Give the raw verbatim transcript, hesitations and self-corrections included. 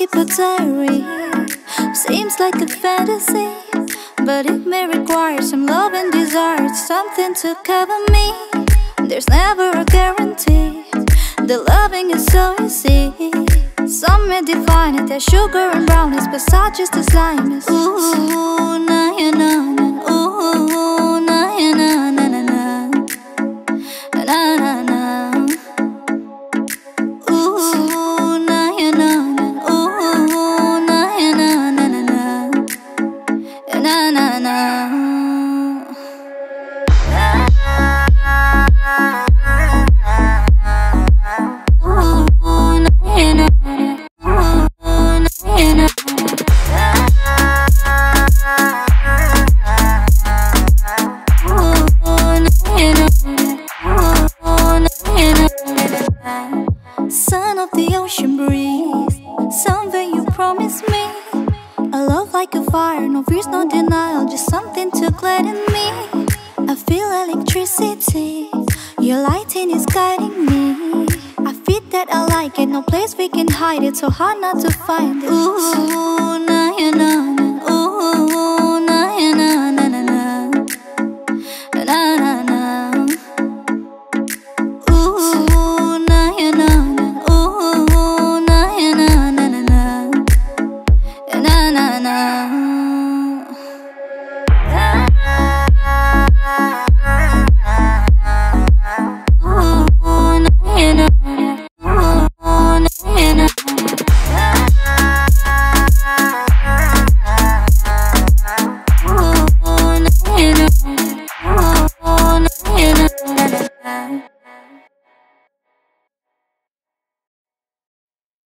keep a diary. Seems like a fantasy, but it may require some love and desire, something to cover me. There's never a guarantee. The loving is so easy. Some may define it as sugar and brownies, but such is the slimes. Ooh, na ya na na. Ooh, na ya na na na na. Na na na. Ooh, na ya na na. Ooh, na ya na na na na. Na na na. Son of the ocean breeze, something you promised me. A love like a fire, no fears, no denial, just something to gladden me. I feel electricity, your lighting is guiding me. I feel that I like it, no place we can hide it, so hard not to find it. Ooh, na ya na na. Ooh.